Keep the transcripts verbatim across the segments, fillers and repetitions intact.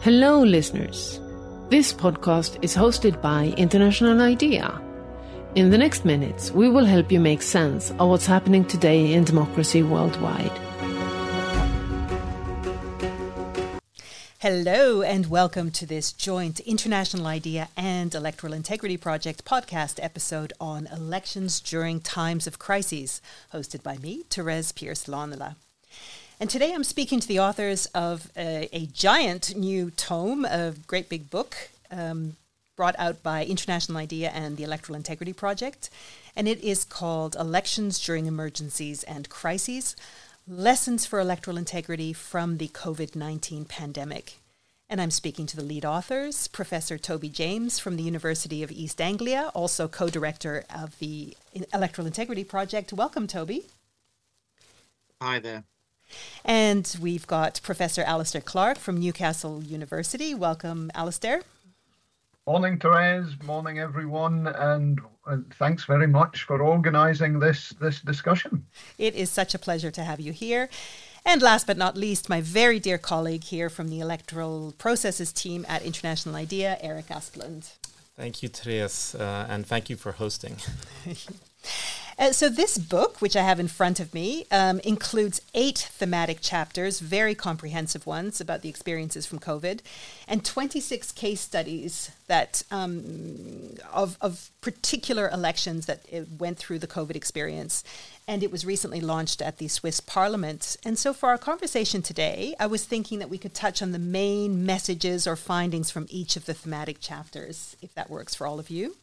Hello, listeners. This podcast is hosted by International IDEA. In the next minutes, we will help you make sense of what's happening today in democracy worldwide. Hello and welcome to this joint International IDEA and Electoral Integrity Project podcast episode on elections during times of crises, hosted by me, Therese Pierce-Lonela. And today I'm speaking to the authors of a, a giant new tome, a great big book, um, brought out by International IDEA and the Electoral Integrity Project. And it is called Elections During Emergencies and Crises, Lessons for Electoral Integrity from the COVID nineteen Pandemic. And I'm speaking to the lead authors, Professor Toby James from the University of East Anglia, also co-director of the Electoral Integrity Project. Welcome, Toby. Hi there. And we've got Professor Alistair Clark from Newcastle University. Welcome, Alistair. Morning, Therese. Morning, everyone. And uh, thanks very much for organising this, this discussion. It is such a pleasure to have you here. And last but not least, my very dear colleague here from the Electoral Processes team at International IDEA, Eric Asplund. Thank you, Therese, uh, and thank you for hosting. Uh, so this book, which I have in front of me, um, includes eight thematic chapters, very comprehensive ones about the experiences from COVID, and twenty-six case studies that um, of, of particular elections that it went through the COVID experience. And it was recently launched at the Swiss Parliament. And so for our conversation today, I was thinking that we could touch on the main messages or findings from each of the thematic chapters, if that works for all of you.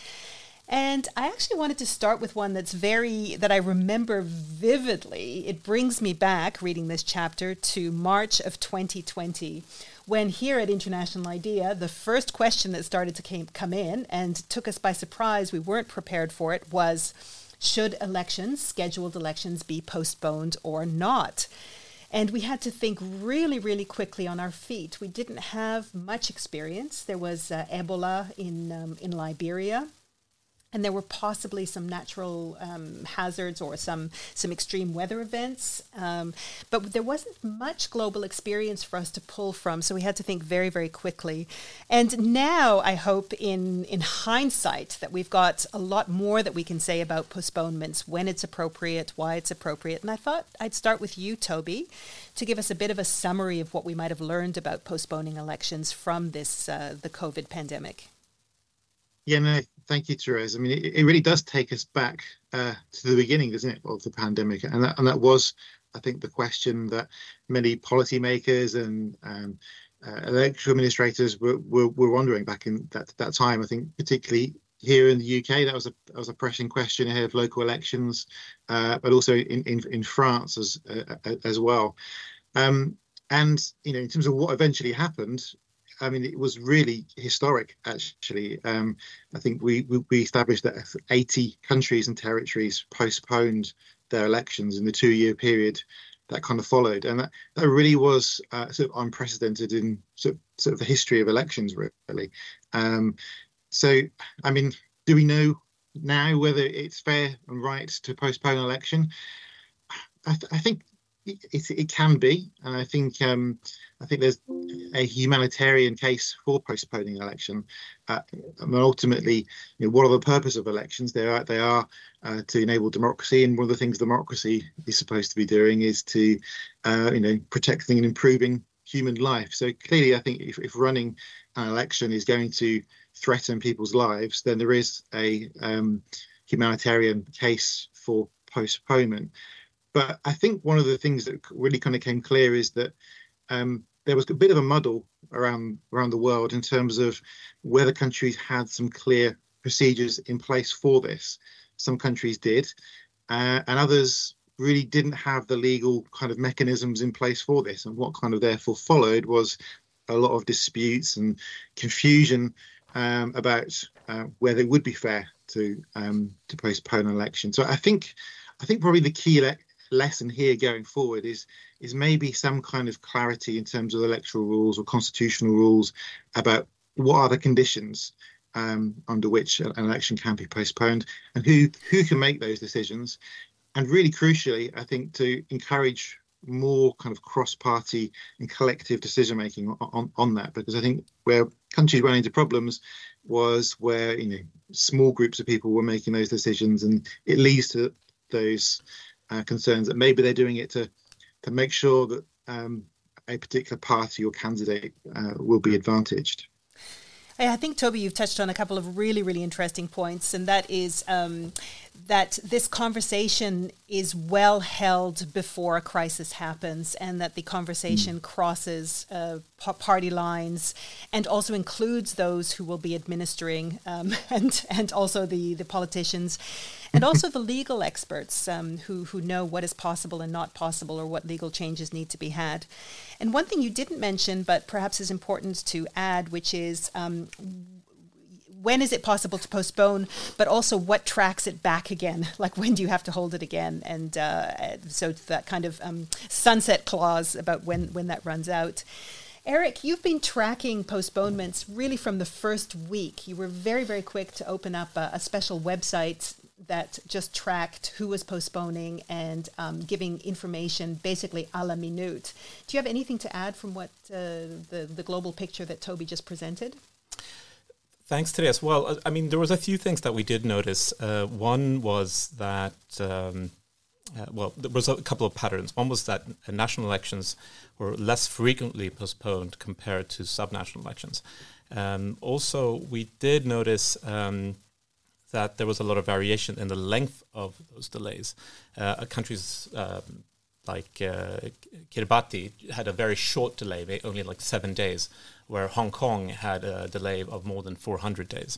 And I actually wanted to start with one that's very, that I remember vividly. It brings me back, reading this chapter, to March of twenty twenty, when here at International IDEA, the first question that started to came, come in and took us by surprise, we weren't prepared for it, was, should elections, scheduled elections, be postponed or not? And we had to think really, really quickly on our feet. We didn't have much experience. There was uh, Ebola in um, in Liberia. And there were possibly some natural um, hazards or some some extreme weather events. Um, but there wasn't much global experience for us to pull from. So we had to think very, very quickly. And now I hope in, in hindsight that we've got a lot more that we can say about postponements, when it's appropriate, why it's appropriate. And I thought I'd start with you, Toby, to give us a bit of a summary of what we might have learned about postponing elections from this uh, the COVID pandemic. Yeah, no, thank you, Therese. I mean, it, it really does take us back uh, to the beginning, doesn't it, of the pandemic? And that, and that was, I think, the question that many policymakers and um, uh, electoral administrators were, were, were wondering back in that that time. I think particularly here in the U K, that was a that was a pressing question ahead of local elections, uh, but also in, in, in France as uh, as well. Um, and, you know, in terms of what eventually happened, I mean, it was really historic, actually. Um, I think we, we, we established that eighty countries and territories postponed their elections in the two-year period that kind of followed. And that, that really was uh, sort of unprecedented in sort of, sort of the history of elections, really. Um, so, I mean, do we know now whether it's fair and right to postpone an election? I, th- I think It, it can be, and I think um, I think there's a humanitarian case for postponing an election. Uh, I mean, ultimately, you know, what are the purpose of elections? They are they are uh, to enable democracy, and one of the things democracy is supposed to be doing is to, uh, you know, protecting and improving human life. So clearly, I think if, if running an election is going to threaten people's lives, then there is a um, humanitarian case for postponement. But I think one of the things that really kind of came clear is that um, there was a bit of a muddle around around the world in terms of whether countries had some clear procedures in place for this. Some countries did, uh, and others really didn't have the legal kind of mechanisms in place for this. And what kind of therefore followed was a lot of disputes and confusion um, about uh, whether it would be fair to um, to postpone an election. So I think I think probably the key le- lesson here going forward is is maybe some kind of clarity in terms of electoral rules or constitutional rules about what are the conditions um, under which an election can be postponed and who who can make those decisions. And really crucially, I think, to encourage more kind of cross-party and collective decision-making on, on, on that, because I think where countries ran into problems was where, you know, small groups of people were making those decisions, and it leads to those uh, concerns that maybe they're doing it to to make sure that um, a particular party or candidate uh, will be advantaged. I think, Toby, you've touched on a couple of really, really interesting points, and that is um, that this conversation is well held before a crisis happens, and that the conversation mm. crosses uh, party lines and also includes those who will be administering um, and and also the, the politicians and also the legal experts um, who, who know what is possible and not possible, or what legal changes need to be had. And one thing you didn't mention, but perhaps is important to add, which is um, when is it possible to postpone, but also what tracks it back again? Like, when do you have to hold it again? And uh, so that kind of um, sunset clause about when, when that runs out. Eric, you've been tracking postponements really from the first week. You were very, very quick to open up a, a special website that just tracked who was postponing and um, giving information basically a la minute. Do you have anything to add from what uh, the, the global picture that Toby just presented? Thanks, Therese. Well, I mean, there was a few things that we did notice. Uh, one was that, um, uh, well, there was a couple of patterns. One was that national elections were less frequently postponed compared to subnational elections. Um, also, we did notice um, that there was a lot of variation in the length of those delays. Uh, countries um, like uh, Kiribati had a very short delay, only like seven days, where Hong Kong had a delay of more than four hundred days.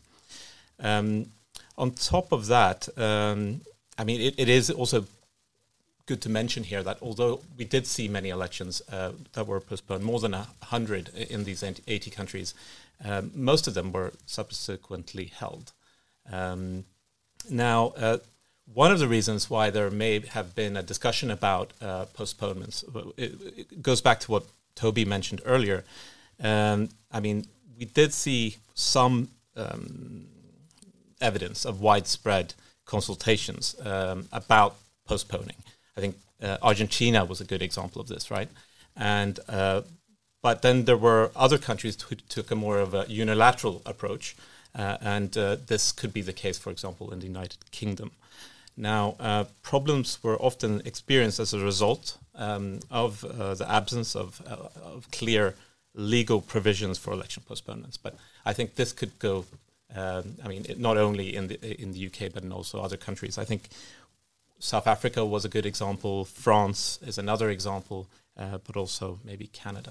Um, on top of that, um, I mean, it, it is also good to mention here that although we did see many elections uh, that were postponed, more than one hundred in these eighty countries, um, most of them were subsequently held. Um, now, uh, one of the reasons why there may have been a discussion about uh, postponements, it, it goes back to what Toby mentioned earlier. Um, I mean, we did see some um, evidence of widespread consultations um, about postponing. I think uh, Argentina was a good example of this, right? And uh, but then there were other countries who took a more of a unilateral approach. Uh, and uh, this could be the case, for example, in the United Kingdom. Now, uh, problems were often experienced as a result um, of uh, the absence of, uh, of clear legal provisions for election postponements. But I think this could go, um, I mean, it, not only in the in the U K, but in also other countries. I think South Africa was a good example. France is another example, uh, but also maybe Canada.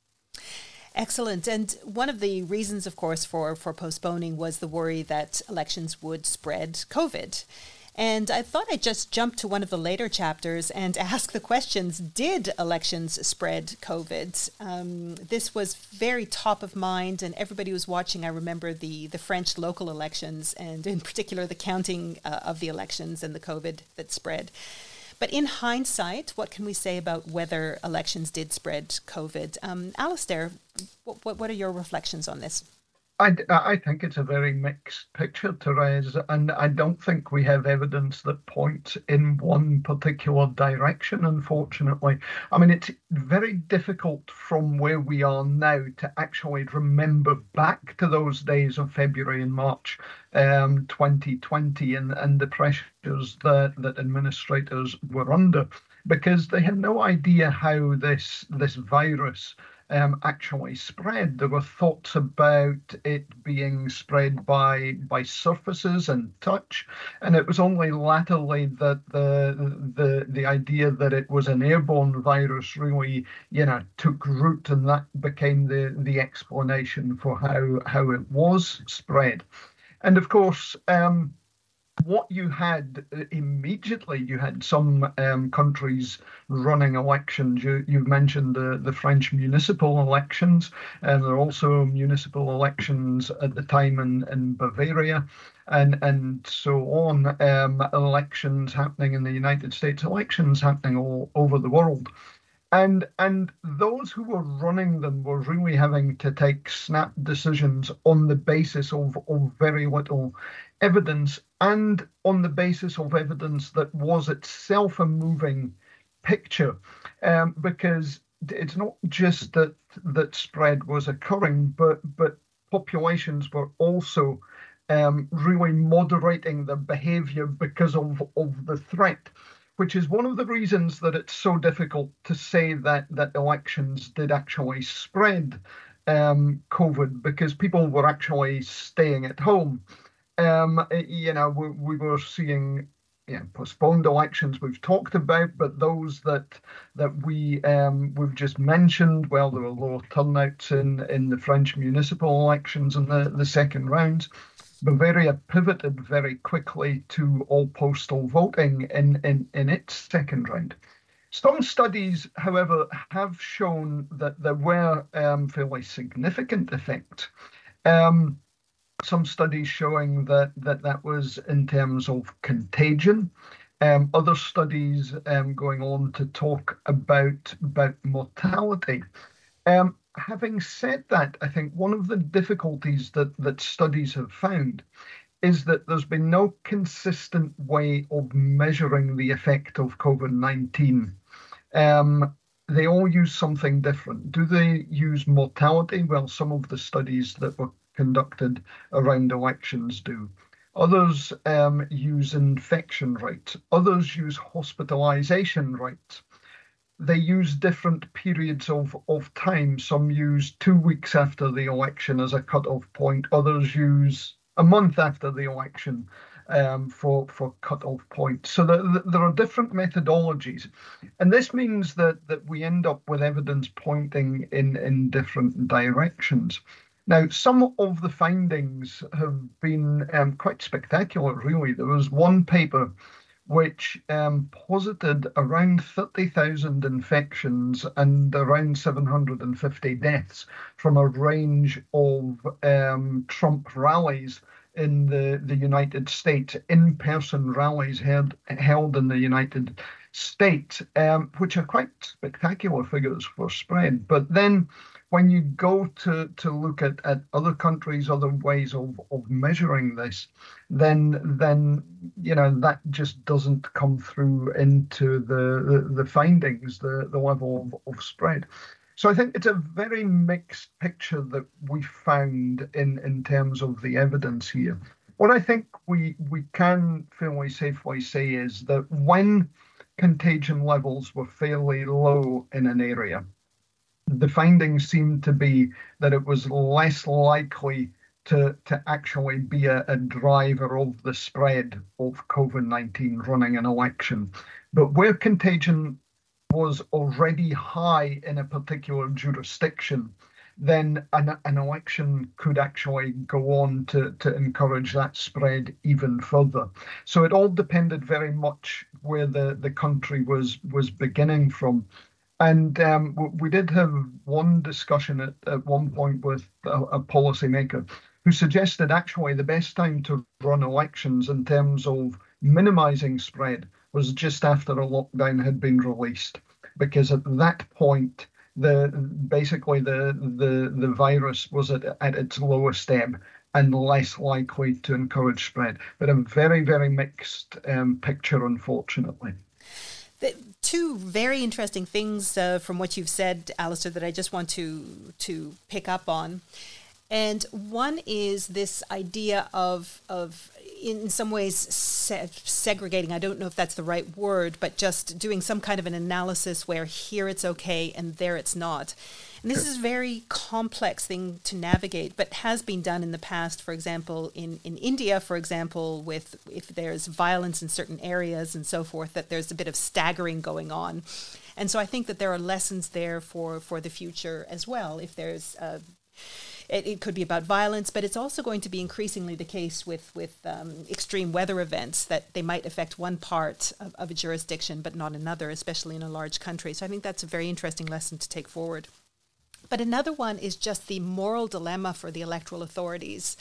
Excellent. And one of the reasons, of course, for, for postponing was the worry that elections would spread COVID. And I thought I'd just jump to one of the later chapters and ask the questions, did elections spread COVID? Um, this was very top of mind, and everybody was watching. I remember the, the French local elections, and in particular the counting uh, of the elections and the COVID that spread. But in hindsight, what can we say about whether elections did spread COVID? Um, Alistair, what, what, what are your reflections on this? I, I think it's a very mixed picture, Therese, and I don't think we have evidence that points in one particular direction, unfortunately. I mean, it's very difficult from where we are now to actually remember back to those days of February and March um, twenty twenty and, and the pressures that, that administrators were under, because they had no idea how this this virus Um, actually spread. There were thoughts about it being spread by by surfaces and touch, and it was only latterly that the the the idea that it was an airborne virus really, you know, took root, and that became the the explanation for how how it was spread. And of course, um, what you had immediately, you had some um, countries running elections. You, you've mentioned the, the French municipal elections, and there are also municipal elections at the time in, in Bavaria, and and so on. Um, elections happening in the United States, elections happening all over the world. And and those who were running them were really having to take snap decisions on the basis of, of very little evidence, and on the basis of evidence that was itself a moving picture, um, because it's not just that that spread was occurring, but but populations were also um, really moderating their behaviour because of, of the threat, which is one of the reasons that it's so difficult to say that, that elections did actually spread um, COVID, because people were actually staying at home. Um, you know, we, we were seeing yeah, postponed elections we've talked about, but those that that we um, we've just mentioned, well, there were lower turnouts in, in the French municipal elections in the, the second round. Bavaria pivoted very quickly to all postal voting in, in, in its second round. Some studies, however, have shown that there were um, fairly significant effects. Um, some studies showing that, that that was in terms of contagion. Um, other studies um, going on to talk about, about mortality. Um, having said that, I think one of the difficulties that, that studies have found is that there's been no consistent way of measuring the effect of COVID nineteen. Um, they all use something different. Do they use mortality? Well, some of the studies that were conducted around elections do. Others um, use infection rates. Others use hospitalization rates. They use different periods of, of time. Some use two weeks after the election as a cutoff point. Others use a month after the election um, for, for cutoff point. So the, the, there are different methodologies. And this means that, that we end up with evidence pointing in, in different directions. Now, some of the findings have been um, quite spectacular, really. There was one paper which um, posited around thirty thousand infections and around seven hundred fifty deaths from a range of um, Trump rallies in the, the United States, in-person rallies held, held in the United States, um, which are quite spectacular figures for spread. But then when you go to, to look at, at other countries, other ways of, of measuring this, then then you know that just doesn't come through into the, the, the findings, the, the level of, of spread. So I think it's a very mixed picture that we found in, in terms of the evidence here. What I think we we can fairly safely say is that when contagion levels were fairly low in an area, the findings seem to be that it was less likely to, to actually be a, a driver of the spread of COVID nineteen running an election. But where contagion was already high in a particular jurisdiction, then an, an election could actually go on to, to encourage that spread even further. So it all depended very much where the, the country was, was beginning from. And um, we did have one discussion at, at one point with a, a policymaker who suggested actually the best time to run elections in terms of minimizing spread was just after a lockdown had been released, because at that point, the basically the the, the virus was at, at its lowest ebb and less likely to encourage spread. But a very, very mixed um, picture, unfortunately. The two very interesting things uh, from what you've said, Alistair, that I just want to to pick up on. And one is this idea of, of in some ways, se- segregating. I don't know if that's the right word, but just doing some kind of an analysis where here it's okay and there it's not. And this is a very complex thing to navigate, but has been done in the past, for example, in, in India, for example, with if there's violence in certain areas and so forth, that there's a bit of staggering going on. And so I think that there are lessons there for, for the future as well. If there's, uh, it, it could be about violence, but it's also going to be increasingly the case with, with um, extreme weather events, that they might affect one part of, of a jurisdiction, but not another, especially in a large country. So I think that's a very interesting lesson to take forward. But another one is just the moral dilemma for the electoral authorities,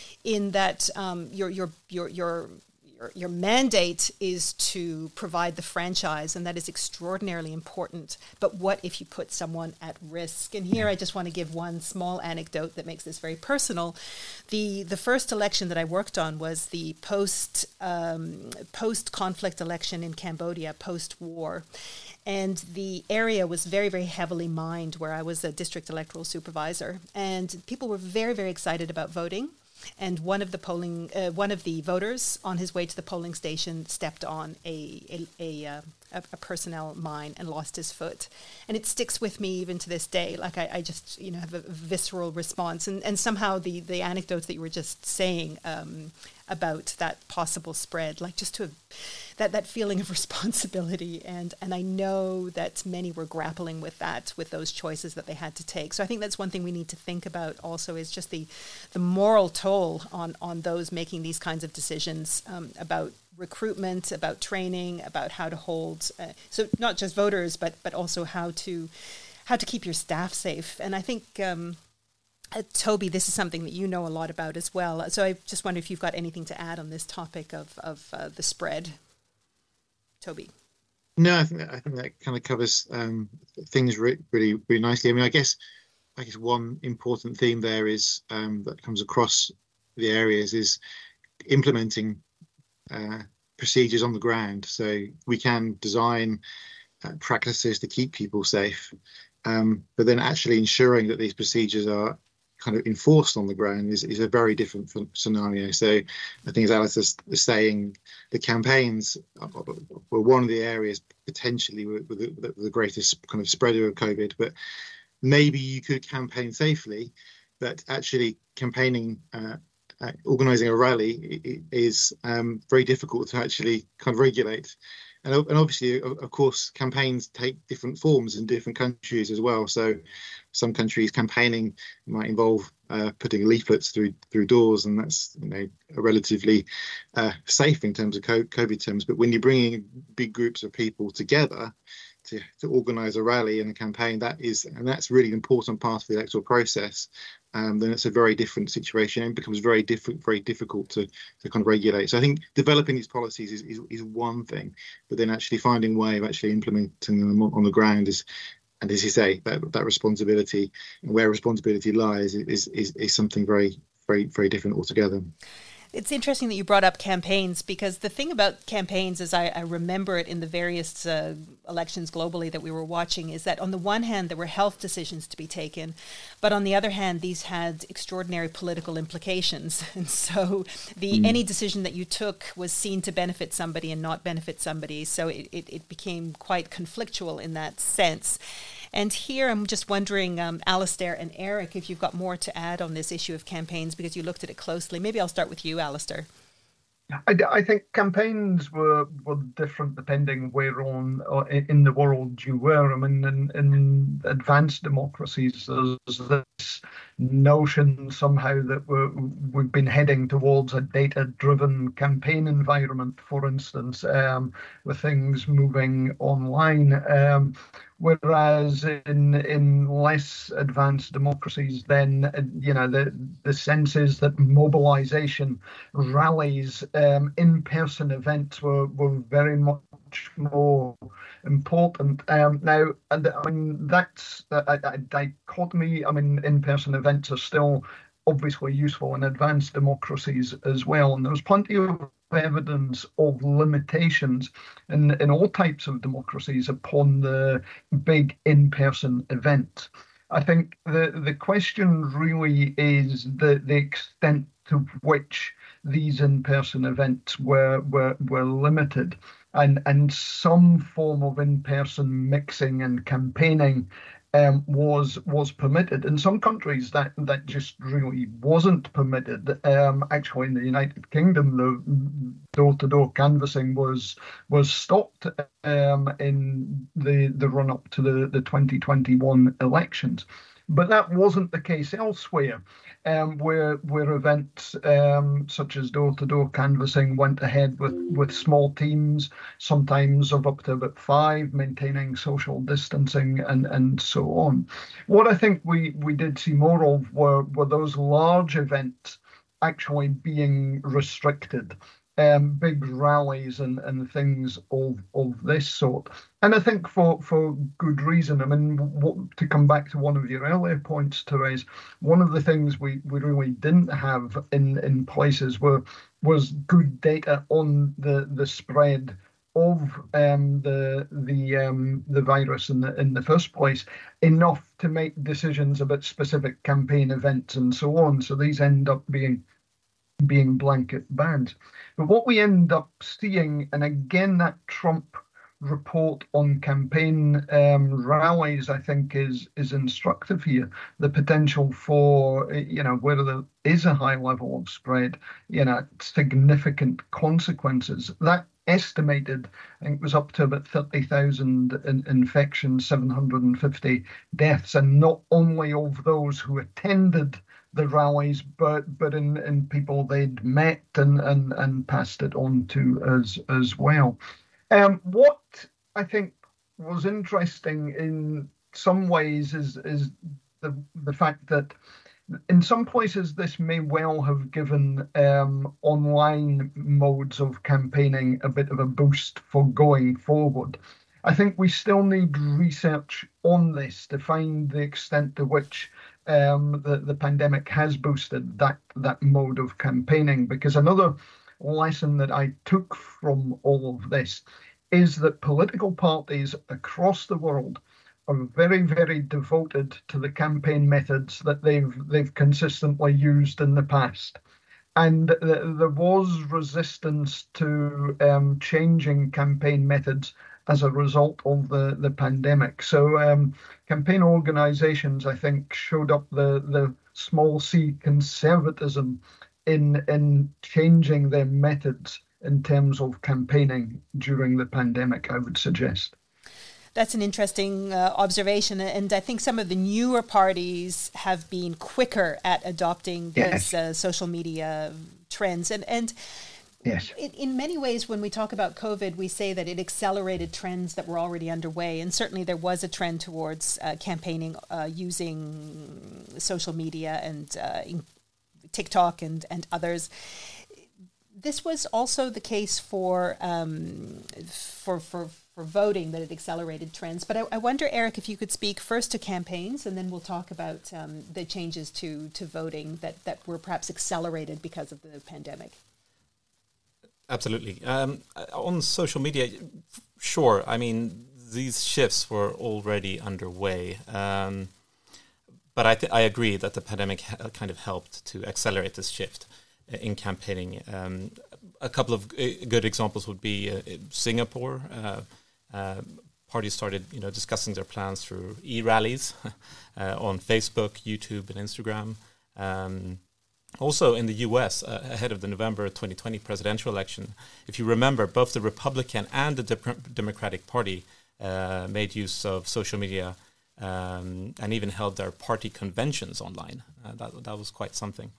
in that um, your your your your your your mandate is to provide the franchise, and that is extraordinarily important. But what if you put someone at risk? And here I just want to give one small anecdote that makes this very personal. The the first election that I worked on was the post um, post conflict election in Cambodia, post war. And the area was very, very heavily mined where I was a district electoral supervisor. And people were very, very excited about voting. And one of the polling, uh, one of the voters on his way to the polling station stepped on a a, a, uh, a, a personnel mine and lost his foot. And it sticks with me even to this day. Like I, I just, you know, have a visceral response. And and somehow the, the anecdotes that you were just saying um, about that possible spread, like just to have that, that feeling of responsibility. And, and I know that many were grappling with that, with those choices that they had to take. So I think that's one thing we need to think about also is just the, the moral toll on, on those making these kinds of decisions um, about recruitment, about training, about how to hold, uh, so not just voters, but but also how to how to keep your staff safe. And I think, um, uh, Toby, this is something that you know a lot about as well. So I just wonder if you've got anything to add on this topic of, of uh, the spread. Toby. No, I think that, I think that kind of covers um, things re- really, really nicely. I mean, I guess, I guess one important theme there is um, that comes across the areas is implementing uh, procedures on the ground. So we can design uh, practices to keep people safe, um, but then actually ensuring that these procedures are kind of enforced on the ground is, is a very different scenario. So I think, as Alice is saying, the campaigns were one of the areas potentially with, with, the, with the greatest kind of spreader of COVID, but maybe you could campaign safely, but actually campaigning, uh, uh, organising a rally is um, very difficult to actually kind of regulate. And, and obviously, of, of course, campaigns take different forms in different countries as well. So some countries campaigning might involve uh, putting leaflets through through doors, and that's, you know, relatively uh, safe in terms of COVID terms. But when you're bringing big groups of people together to, to organise a rally and a campaign, that is, and that's really an important part of the electoral process, um, then it's a very different situation and becomes very different, very difficult to, to kind of regulate. So I think developing these policies is, is, is one thing, but then actually finding a way of actually implementing them on the ground is, and as you say, that that responsibility and where responsibility lies is is, is something very, very, very different altogether. It's interesting that you brought up campaigns, because the thing about campaigns, as I, I remember it in the various uh, elections globally that we were watching, is that on the one hand, there were health decisions to be taken, but on the other hand, these had extraordinary political implications. And so the mm. any decision that you took was seen to benefit somebody and not benefit somebody. So it, it, it became quite conflictual in that sense. And here I'm just wondering, um, Alistair and Eric, if you've got more to add on this issue of campaigns, because you looked at it closely. Maybe I'll start with you, Alistair. I, I think campaigns were, were different depending where on in the world you were. I mean, in, in advanced democracies, there's this notion somehow that we're, we've been heading towards a data-driven campaign environment, for instance, um, with things moving online. Um, Whereas in in less advanced democracies, then, you know, the, the sense is that mobilization, rallies, um, in-person events were, were very much more important. Um, now, and I mean, that's a, a dichotomy. I mean, in-person events are still obviously useful in advanced democracies as well. And there's plenty of evidence of limitations in, in all types of democracies upon the big in-person event. I think the, the question really is the, the extent to which these in-person events were, were, were limited, and, and some form of in-person mixing and campaigning Um, was was permitted. In some countries that that just really wasn't permitted. Um, actually, in the United Kingdom, the door-to-door canvassing was was stopped um, in the the run-up to the, the twenty twenty-one elections. But that wasn't the case elsewhere, um, where where events um, such as door-to-door canvassing went ahead with, with small teams, sometimes of up to about five, maintaining social distancing and, and so on. What I think we, we did see more of were, were those large events actually being restricted. Um, big rallies and, and things of of this sort. And I think for, for good reason. I mean, what, to come back to one of your earlier points, Therese, one of the things we, we really didn't have in, in places were was good data on the, the spread of um, the the um, the virus in the in the first place, enough to make decisions about specific campaign events and so on. So these end up being being blanket bans. But what we end up seeing, and again that Trump report on campaign um, rallies, I think, is is instructive here. The potential for, you know, where there is a high level of spread, you know, significant consequences. That estimated, I think, was up to about thirty thousand in, infections, seven hundred fifty deaths, and not only of those who attended the rallies, but but in, in people they'd met and, and, and passed it on to as as well. Um, what I think was interesting in some ways is is the the fact that in some places this may well have given um, online modes of campaigning a bit of a boost for going forward. I think we still need research on this to find the extent to which um, the, the pandemic has boosted that, that mode of campaigning, because another lesson that I took from all of this is that political parties across the world are very, very devoted to the campaign methods that they've they've consistently used in the past. And th- there was resistance to um, changing campaign methods as a result of the, the pandemic. So um, campaign organizations, I think, showed up the, the small c conservatism in in changing their methods in terms of campaigning during the pandemic, I would suggest. That's an interesting uh, observation. And I think some of the newer parties have been quicker at adopting yes. these uh, social media trends. And, and yes. in, in many ways, when we talk about COVID, we say that it accelerated trends that were already underway. And certainly there was a trend towards uh, campaigning uh, using social media and uh, TikTok and, and others. This was also the case for um, for for for voting, that it accelerated trends. But I, I wonder, Eric, if you could speak first to campaigns, and then we'll talk about um, the changes to to voting that that were perhaps accelerated because of the pandemic. Absolutely. Um, on social media, sure. I mean, these shifts were already underway. Um, but I th- I agree that the pandemic ha- kind of helped to accelerate this shift in campaigning. Um, a couple of g- good examples would be uh, Singapore. Uh, uh, parties started, you know, discussing their plans through e-rallies uh, on Facebook, YouTube, and Instagram. Um, also in the U S, uh, ahead of the November twenty twenty presidential election, if you remember, both the Republican and the De- Democratic Party uh, made use of social media um, and even held their party conventions online. Uh, that that was quite something.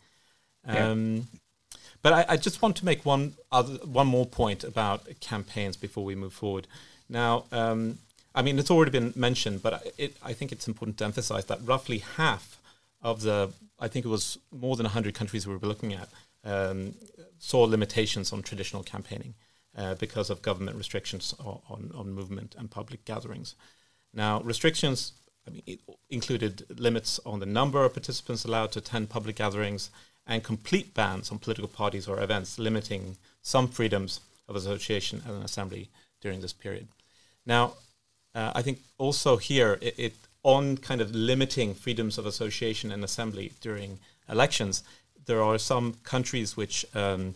Um, yeah. But I, I just want to make one other, one more point about campaigns before we move forward. Now, um, I mean, it's already been mentioned, but it, I think it's important to emphasize that roughly half of the, I think it was more than one hundred countries we were looking at, um, saw limitations on traditional campaigning uh, because of government restrictions on, on movement and public gatherings. Now, restrictions, I mean, it included limits on the number of participants allowed to attend public gatherings, and complete bans on political parties or events, limiting some freedoms of association and assembly during this period. Now, uh, I think also here, it, it on kind of limiting freedoms of association and assembly during elections, there are some countries which um,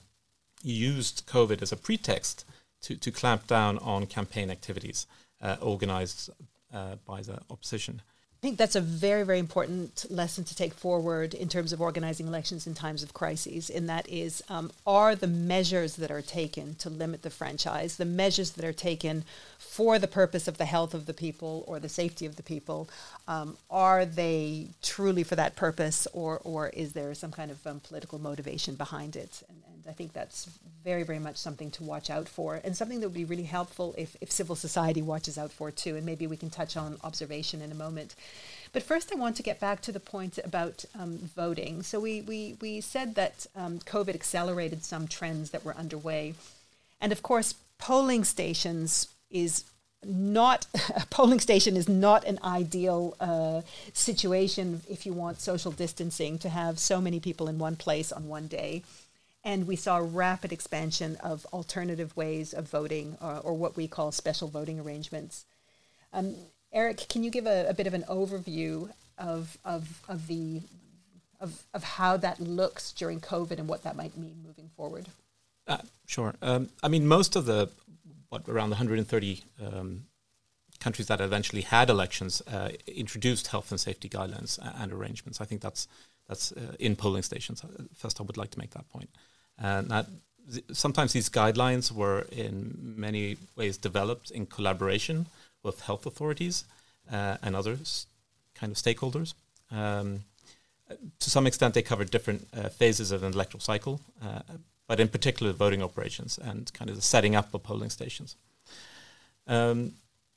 used COVID as a pretext to, to clamp down on campaign activities uh, organized uh, by the opposition. I think that's a very, very important lesson to take forward in terms of organizing elections in times of crises, and that is, um, are the measures that are taken to limit the franchise, the measures that are taken for the purpose of the health of the people or the safety of the people, um, are they truly for that purpose, or or is there some kind of um, political motivation behind it? And, and I think that's very, very much something to watch out for, and something that would be really helpful if, if civil society watches out for too, and maybe we can touch on observation in a moment. But first, I want to get back to the point about um, voting. So we, we, we said that um, COVID accelerated some trends that were underway. And of course, polling stations is not, a polling station is not an ideal uh, situation if you want social distancing, to have so many people in one place on one day. and we saw a rapid expansion of alternative ways of voting, or, or what we call special voting arrangements. Um, Eric, can you give a, a bit of an overview of of of the of of how that looks during COVID and what that might mean moving forward? Uh, sure. Um, I mean, most of the what around one hundred thirty um, countries that eventually had elections uh, introduced health and safety guidelines and arrangements. I think that's that's uh, in polling stations. First, I would like to make that point. And that th- sometimes these guidelines were in many ways developed in collaboration with health authorities uh, and others kind of stakeholders. Um, to some extent, they covered different uh, phases of an electoral cycle, uh, but in particular, voting operations and kind of the setting up of polling stations. Um,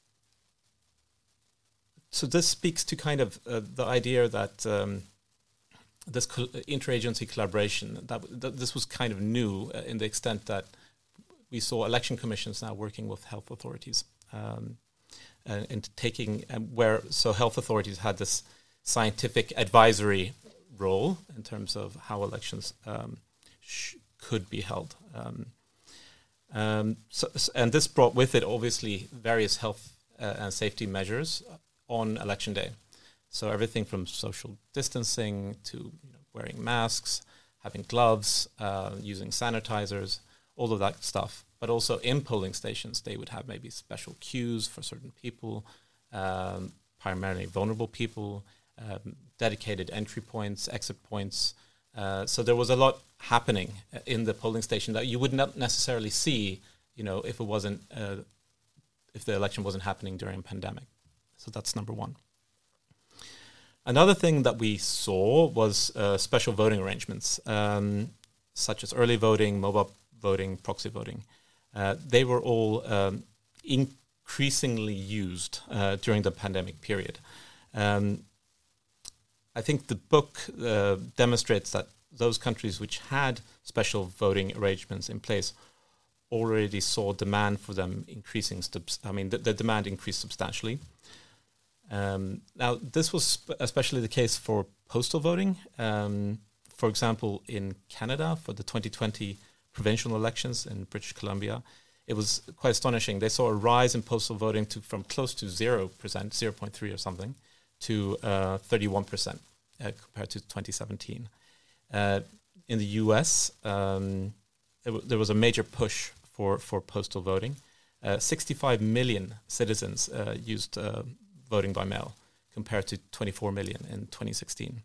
so this speaks to kind of uh, the idea that um, this co- interagency collaboration, that, that this was kind of new uh, in the extent that we saw election commissions now working with health authorities. Um, Uh, and taking um, where so health authorities had this scientific advisory role in terms of how elections um, sh- could be held. Um, um, so, and this brought with it obviously various health uh, and safety measures on election day. So everything from social distancing to you know, wearing masks, having gloves, uh, using sanitizers, all of that stuff. But also in polling stations, they would have maybe special queues for certain people, um, primarily vulnerable people, um, dedicated entry points, exit points. Uh, so there was a lot happening in the polling station that you would not necessarily see, you know, if it wasn't, uh, if the election wasn't happening during a pandemic. So that's number one. Another thing that we saw was uh, special voting arrangements, um, such as early voting, mobile voting, proxy voting. Uh, they were all um, increasingly used uh, during the pandemic period. Um, I think the book uh, demonstrates that those countries which had special voting arrangements in place already saw demand for them increasing. Stub- I mean, the, the demand increased substantially. Um, now, this was sp- especially the case for postal voting. Um, for example, in Canada, for the twenty twenty provincial elections in British Columbia, it was quite astonishing. They saw a rise in postal voting to from close to zero percent, zero point three or something, to uh, thirty-one percent uh, compared to twenty seventeen. Uh, in the U S, um, there, w- there was a major push for, for postal voting. Uh, sixty-five million citizens uh, used uh, voting by mail compared to twenty-four million in twenty sixteen.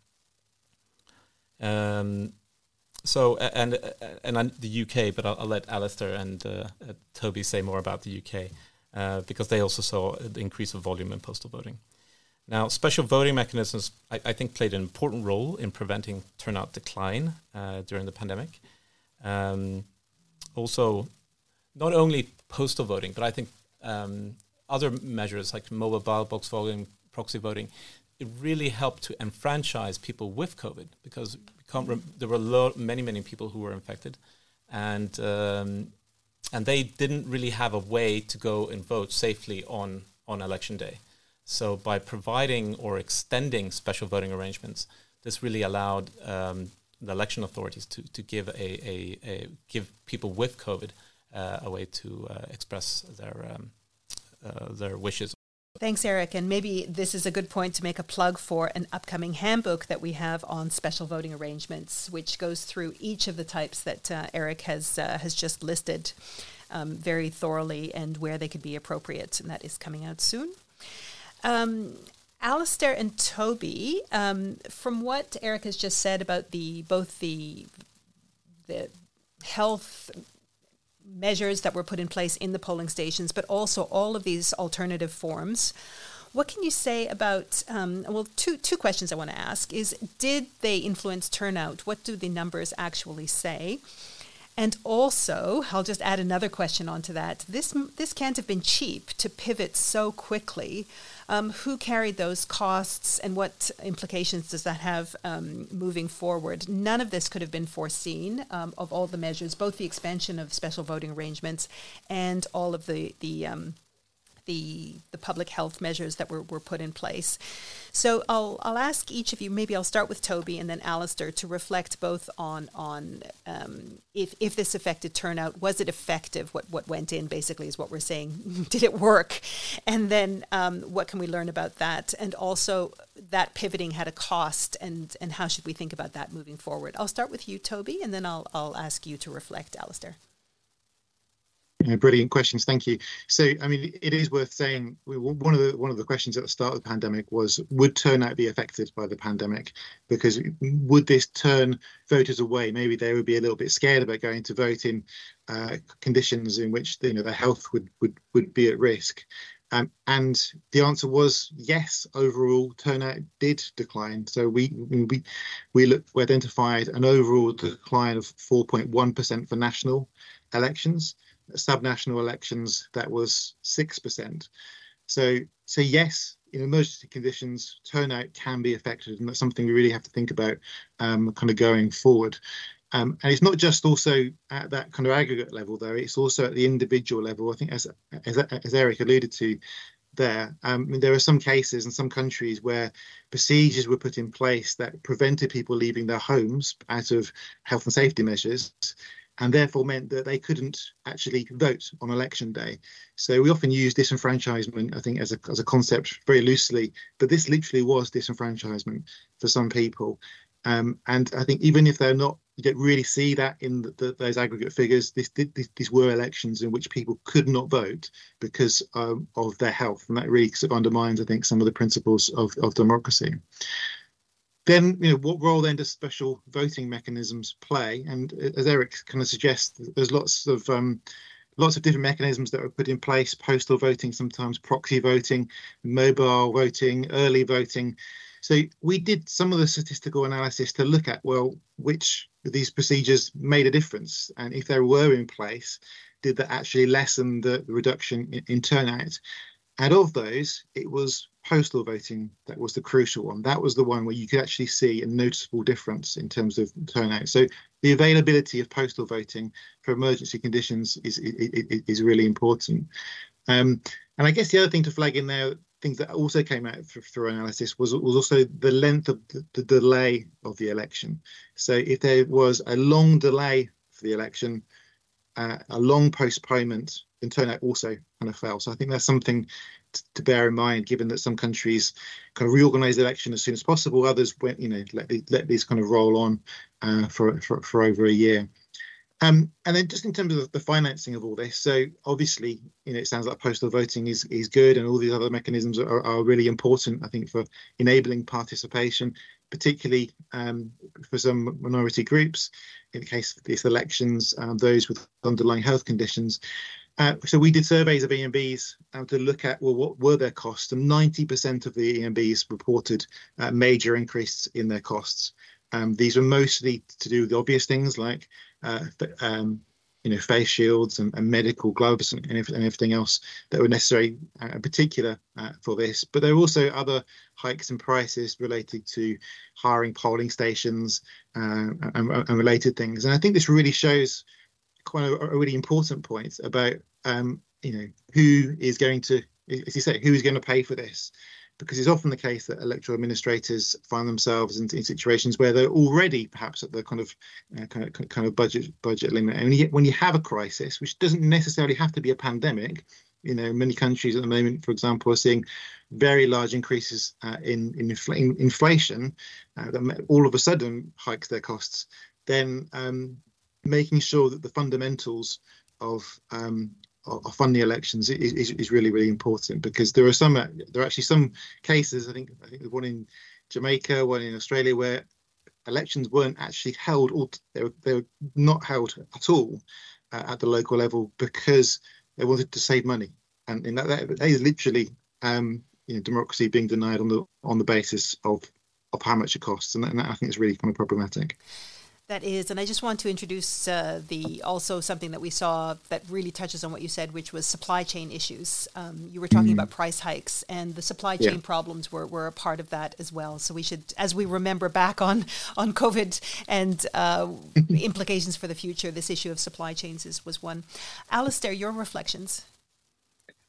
Um, So and and, and the U K, but I'll, I'll let Alistair and uh, uh, Toby say more about the U K uh, because they also saw the increase of volume in postal voting. Now, special voting mechanisms, I, I think, played an important role in preventing turnout decline uh, during the pandemic. Um, also, not only postal voting, but I think um, other measures like mobile ballot box voting, proxy voting, it really helped to enfranchise people with COVID because Can't rem- there were lo- many, many people who were infected, and um, and they didn't really have a way to go and vote safely on, on election day. So by providing or extending special voting arrangements, this really allowed um, the election authorities to, to give a, a, a give people with COVID uh, a way to uh, express their um, uh, their wishes. Thanks, Eric. And maybe this is a good point to make a plug for an upcoming handbook that we have on special voting arrangements, which goes through each of the types that uh, Eric has uh, has just listed um, very thoroughly and where they could be appropriate. And that is coming out soon. Um, Alistair and Toby, um, from what Eric has just said about the both the the health measures that were put in place in the polling stations, but also all of these alternative forms. What can you say about, um, well, two two questions I want to ask is, did they influence turnout? What do the numbers actually say? And also, I'll just add another question onto that. This this can't have been cheap to pivot so quickly. Um, who carried those costs and what implications does that have um, moving forward? None of this could have been foreseen um, of all the measures, both the expansion of special voting arrangements and all of the, the um, the the public health measures that were, were put in place. So I'll I'll ask each of you, maybe I'll start with Toby and then Alistair, to reflect both on on um, if if this affected turnout. Was it effective? What what went in basically is what we're saying. Did it work? And then um, what can we learn about that? And also that pivoting had a cost, and and how should we think about that moving forward? I'll start with you, Toby, and then I'll I'll ask you to reflect, Alistair. Yeah, brilliant questions, thank you. So, I mean, it is worth saying one of the one of the questions at the start of the pandemic was: would turnout be affected by the pandemic? Because would this turn voters away? Maybe they would be a little bit scared about going to vote in uh, conditions in which, you know, their health would would would be at risk. Um, and the answer was yes. Overall, turnout did decline. So we we we looked we identified an overall decline of four point one percent for national elections. Subnational elections, that was six percent. So, so yes, in emergency conditions, turnout can be affected, and that's something we really have to think about, um, kind of going forward. Um, and it's not just also at that kind of aggregate level, though. It's also at the individual level. I think, as as, as Eric alluded to there, um, I mean, there are some cases in some countries where procedures were put in place that prevented people leaving their homes out of health and safety measures, and therefore meant that they couldn't actually vote on election day. So we often use disenfranchisement, I think, as a as a concept very loosely, but this literally was disenfranchisement for some people. Um, and I think even if they're not, you don't really see that in the, the, those aggregate figures, this, this, these were elections in which people could not vote because um, of their health. And that really sort of undermines, I think, some of the principles of, of democracy. Then, you know, what role then does special voting mechanisms play? And as Eric kind of suggests, there's lots of um, lots of different mechanisms that were put in place: postal voting, sometimes proxy voting, mobile voting, early voting. So we did some of the statistical analysis to look at, well, which of these procedures made a difference, and if they were in place, did that actually lessen the, the reduction in, in turnout? And of those, it was postal voting that was the crucial one. That was the one where you could actually see a noticeable difference in terms of turnout. So the availability of postal voting for emergency conditions is is, is really important. Um, and I guess the other thing to flag in there, things that also came out through analysis, was, was also the length of the, the delay of the election. So if there was a long delay for the election, uh, a long postponement, then turnout also kind of fell. So I think that's something t- to bear in mind, given that some countries kind of reorganise the election as soon as possible. Others went, you know, let, the, let these kind of roll on uh, for, for for over a year. Um, and then just in terms of the financing of all this, so obviously, you know, it sounds like postal voting is is good, and all these other mechanisms are, are really important, I think, for enabling participation, particularly um, for some minority groups. In the case of these elections, um, those with underlying health conditions. Uh, so we did surveys of E M Bs uh, to look at, well, what were their costs, and ninety percent of the E M Bs reported uh, major increase in their costs. Um, these were mostly to do with the obvious things like, uh, um, you know, face shields and, and medical gloves and, and everything else that were necessary, uh, in particular uh, for this. But there were also other hikes in prices related to hiring polling stations uh, and, and related things. And I think this really shows quite a, a really important point about, um, you know, who is going to, as you say, who is going to pay for this? Because it's often the case that electoral administrators find themselves in, in situations where they're already perhaps at the kind of uh, kind of kind of budget budget limit. And when you, when you have a crisis, which doesn't necessarily have to be a pandemic, you know, many countries at the moment, for example, are seeing very large increases uh, in in, infl- in inflation uh, that all of a sudden hikes their costs. Then um, making sure that the fundamentals of um, of funding elections is, is, is really, really important, because there are some, there are actually some cases, I think, I think one in Jamaica, one in Australia, where elections weren't actually held, or they were, they were not held at all uh, at the local level because they wanted to save money. And, and that, that, that is literally, um, you know, democracy being denied on the on the basis of, of how much it costs. And, that, and that, I think, is really kind of problematic. That is, and I just want to introduce uh, the also something that we saw that really touches on what you said, which was supply chain issues. Um, you were talking mm. about price hikes, and the supply chain yeah. problems were, were a part of that as well. So we should, as we remember back on, on COVID and uh, implications for the future, this issue of supply chains is, was one. Alistair, your reflections?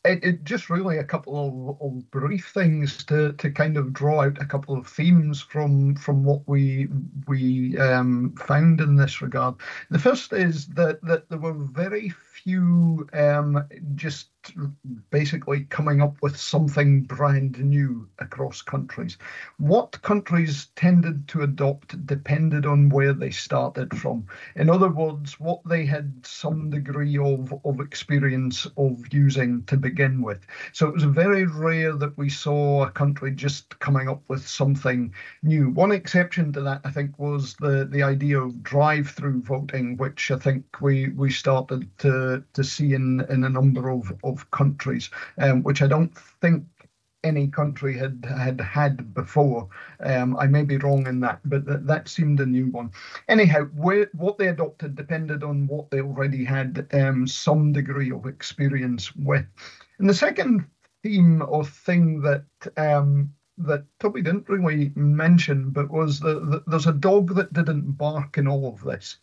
it, it just really a couple of, of brief things to, to kind of draw out a couple of themes from from what we we um, found in this regard. The first is that that there were very few um, just basically coming up with something brand new across countries. What countries tended to adopt depended on where they started from. In other words, what they had some degree of, of experience of using to begin with. So it was very rare that we saw a country just coming up with something new. One exception to that, I think, was the, the idea of drive-through voting, which I think we, we started to, to see in, in a number of, of countries, um, which I don't think any country had had had before. Um, I may be wrong in that, but th- that seemed a new one. Anyhow, where, what they adopted depended on what they already had um, some degree of experience with. And the second theme or thing that um, that Toby didn't really mention, but was the, the, there's a dog that didn't bark in all of this.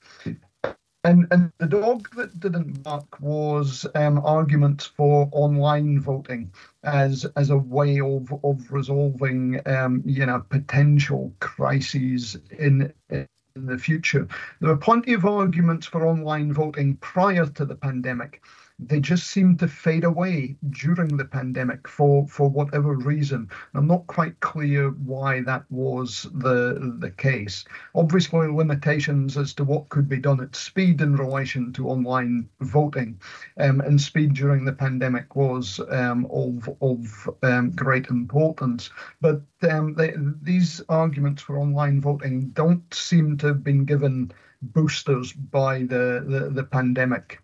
And and the dog that didn't bark was um, arguments for online voting as as a way of of resolving um, you know potential crises in in the future. There were plenty of arguments for online voting prior to the pandemic. They just seemed to fade away during the pandemic for, for whatever reason. I'm not quite clear why that was the the case. Obviously, limitations as to what could be done at speed in relation to online voting, um, and speed during the pandemic was um, of of um, great importance. But um, they, these arguments for online voting don't seem to have been given boosters by the, the, the pandemic.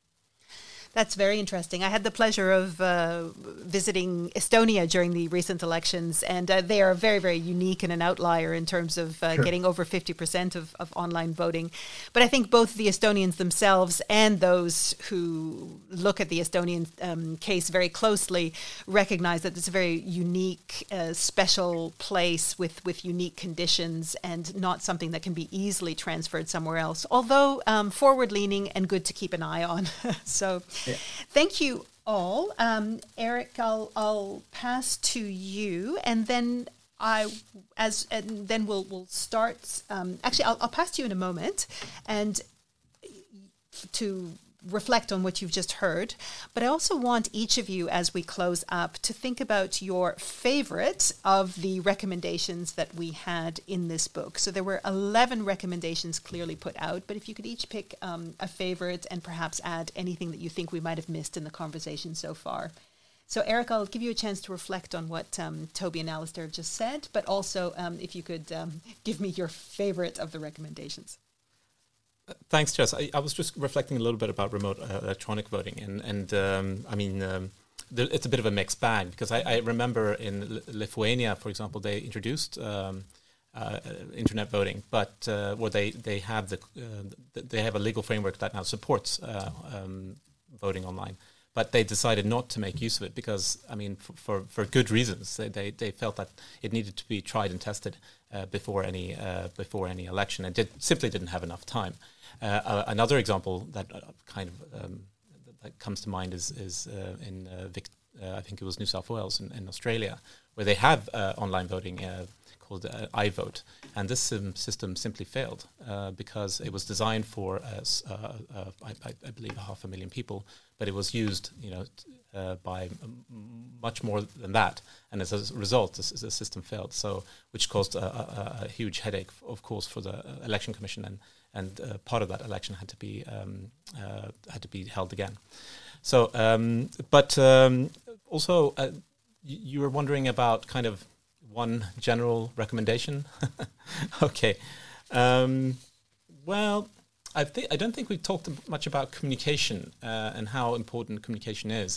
That's very interesting. I had the pleasure of uh, visiting Estonia during the recent elections, and uh, they are very, very unique and an outlier in terms of uh, sure. getting over fifty percent of, of online voting. But I think both the Estonians themselves and those who look at the Estonian um, case very closely recognize that it's a very unique, uh, special place with, with unique conditions and not something that can be easily transferred somewhere else, although um, forward-leaning and good to keep an eye on. So. Yeah. Thank you all. Um, Eric, I'll I'll pass to you, and then I as and then we'll we'll start. Um, actually, I'll I'll pass to you in a moment, and to reflect on what you've just heard. But I also want each of you, as we close up, to think about your favorite of the recommendations that we had in this book. So there were eleven recommendations clearly put out, but if you could each pick um, a favorite and perhaps add anything that you think we might have missed in the conversation so far. So Eric, I'll give you a chance to reflect on what um, Toby and Alistair have just said, but also um, if you could um, give me your favorite of the recommendations. Thanks, Jess. I, I was just reflecting a little bit about remote uh, electronic voting, and and um, I mean, um, there, it's a bit of a mixed bag because I, I remember in L- Lithuania, for example, they introduced um, uh, internet voting, but uh, where they they have the uh, they have a legal framework that now supports uh, um, voting online, but they decided not to make use of it because I mean, for for, for good reasons. They, they they felt that it needed to be tried and tested uh, before any uh, before any election, and did simply didn't have enough time. Uh, uh, another example that uh, kind of um, that comes to mind is is uh, in uh, Vic, uh, I think it was New South Wales in, in Australia, where they have uh, online voting uh, called uh, iVote, and this um, system simply failed uh, because it was designed for uh, uh, uh, I, I believe half a million people, but it was used, you know, t- uh, by m- much more than that, and as a result, the, the system failed. So, which caused a, a, a huge headache, of course, for the Election Commission, and and uh, part of that election had to be um, uh, had to be held again. So, um, but um, also, uh, you, you were wondering about kind of one general recommendation. Okay, um, well. I, th- I don't think we've talked much about communication uh, and how important communication is.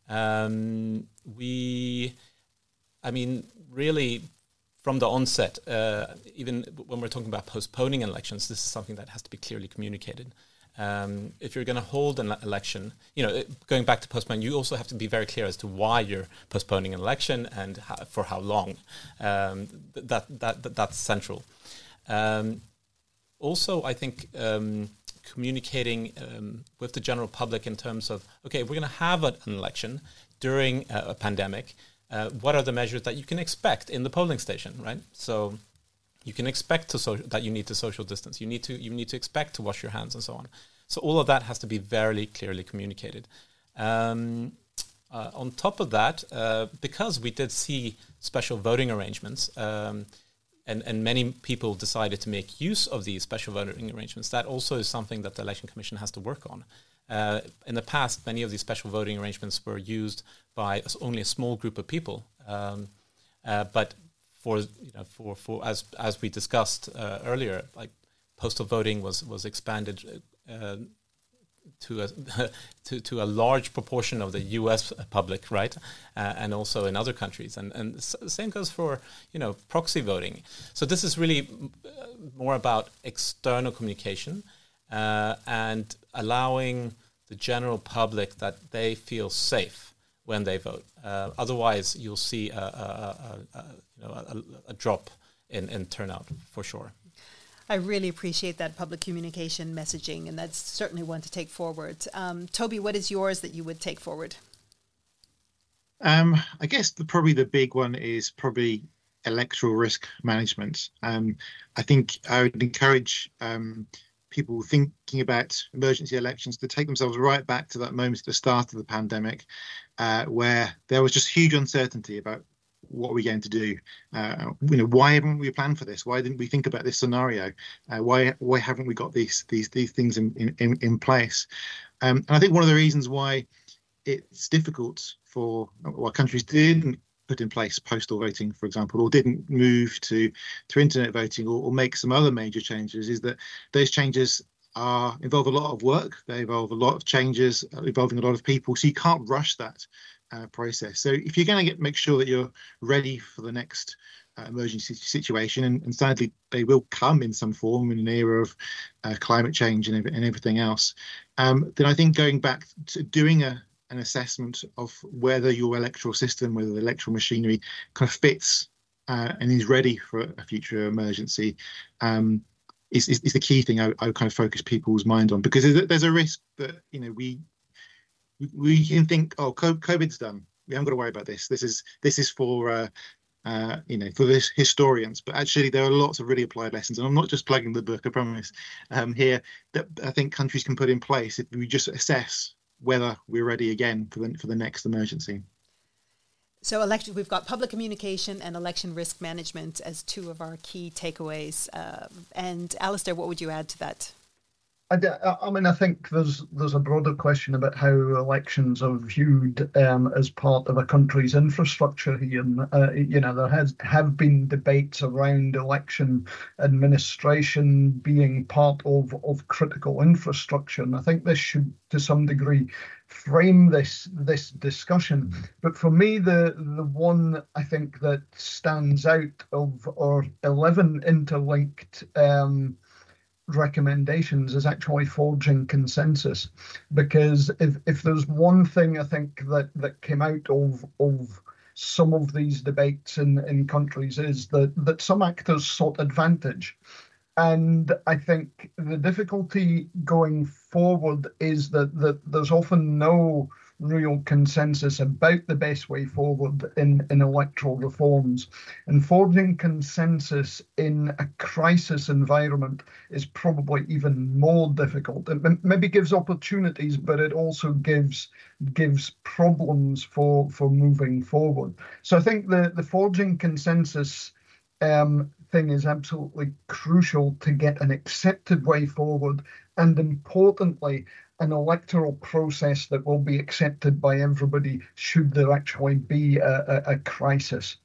Um, we, I mean, really, from the onset, uh, even when we're talking about postponing elections, this is something that has to be clearly communicated. Um, if you're going to hold an election, you know, going back to postpone, you also have to be very clear as to why you're postponing an election and how, for how long. Um, that, that that that's central. Um, Also, I think um, communicating um, with the general public in terms of, okay, we're going to have an election. during a, a pandemic, uh, what are the measures that you can expect in the polling station, right? So you can expect to so- that you need to social distance. You need to you need to expect to wash your hands and so on. So all of that has to be very clearly communicated. Um, uh, on top of that, uh, because we did see special voting arrangements, um, and, and many people decided to make use of these special voting arrangements, that also is something that the Election Commission has to work on. Uh, in the past, many of these special voting arrangements were used by only a small group of people, um, uh, but for you know for, for as as we discussed uh, earlier, like postal voting was was expanded uh, to a to to a large proportion of the U S public, right, uh, and also in other countries, and and the same goes for you know proxy voting. So this is really more about external communication uh, and allowing the general public that they feel safe when they vote. Uh, otherwise, you'll see a, a, a, a, you know, a, a drop in, in turnout for sure. I really appreciate that public communication messaging, and that's certainly one to take forward. Um, Toby, what is yours that you would take forward? Um, I guess the, probably the big one is probably electoral risk management. Um, I think I would encourage um, people thinking about emergency elections to take themselves right back to that moment at the start of the pandemic, uh, where there was just huge uncertainty about what are we going to do? Uh, you know, why haven't we planned for this? Why didn't we think about this scenario? Uh, why why haven't we got these these these things in in, in place? Um, and I think one of the reasons why it's difficult for well, countries didn't put in place postal voting, for example, or didn't move to to internet voting, or, or make some other major changes, is that those changes are involve a lot of work. They involve a lot of changes involving a lot of people. So you can't rush that Uh, process. So if you're going to get make sure that you're ready for the next uh, emergency situation, and, and sadly they will come in some form in an era of uh, climate change and, and everything else, um, then I think going back to doing a, an assessment of whether your electoral system, whether the electoral machinery kind of fits uh, and is ready for a future emergency um, is, is, is the key thing I, I kind of focus people's mind on, because there's a, there's a risk that, you know, we we can think, oh, COVID's done. We haven't got to worry about this. This is this is for uh, uh, you know for this historians. But actually, there are lots of really applied lessons, and I'm not just plugging the book. I promise. Um, here that I think countries can put in place if we just assess whether we're ready again for the for the next emergency. So, election, we've got public communication and election risk management as two of our key takeaways. Uh, and Alistair, what would you add to that? I, I mean, I think there's there's a broader question about how elections are viewed um, as part of a country's infrastructure here. And, uh, you know, there has have been debates around election administration being part of, of critical infrastructure. And I think this should, to some degree, frame this this discussion. But for me, the the one I think that stands out of our eleven interlinked um recommendations is actually forging consensus, because if if there's one thing I think that that came out of of some of these debates in in countries is that that some actors sought advantage, and I think the difficulty going forward is that that there's often no real consensus about the best way forward in, in electoral reforms. And forging consensus in a crisis environment is probably even more difficult. It maybe gives opportunities, but it also gives gives problems for, for moving forward. So I think the, the forging consensus um, thing is absolutely crucial to get an accepted way forward, and importantly, an electoral process that will be accepted by everybody should there actually be a, a, a crisis.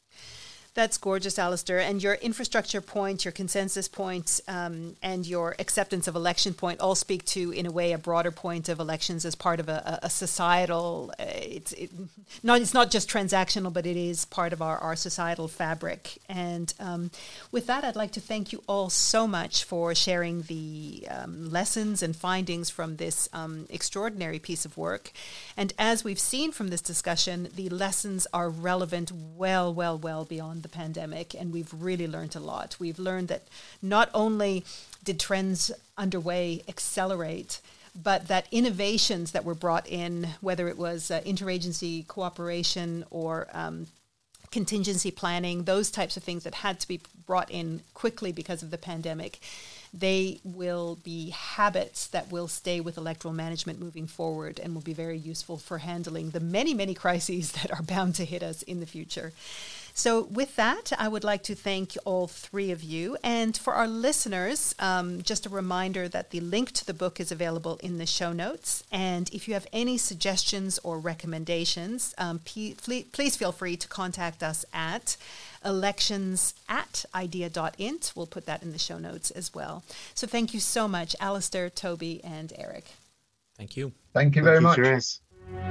That's gorgeous, Alistair. And your infrastructure point, your consensus point, um, and your acceptance of election point all speak to, in a way, a broader point of elections as part of a, a societal, uh, it's it, not it's not just transactional, but it is part of our, our societal fabric. And um, with that, I'd like to thank you all so much for sharing the um, lessons and findings from this um, extraordinary piece of work. And as we've seen from this discussion, the lessons are relevant well, well, well beyond the pandemic, and we've really learned a lot. We've learned that not only did trends underway accelerate, but that innovations that were brought in, whether it was uh, interagency cooperation or um, contingency planning, those types of things that had to be brought in quickly because of the pandemic, they will be habits that will stay with electoral management moving forward and will be very useful for handling the many, many crises that are bound to hit us in the future. So with that, I would like to thank all three of you. And for our listeners, um, just a reminder that the link to the book is available in the show notes. And if you have any suggestions or recommendations, um, p- please feel free to contact us at elections at idea dot int. We'll put that in the show notes as well. So thank you so much, Alistair, Toby, and Eric. Thank you. Thank you very Thank you, much. Therese.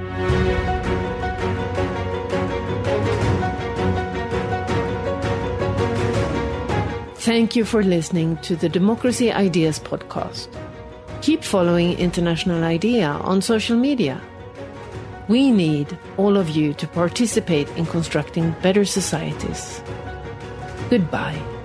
Thank you for listening to the Democracy Ideas podcast. Keep following International IDEA on social media. We need all of you to participate in constructing better societies. Goodbye.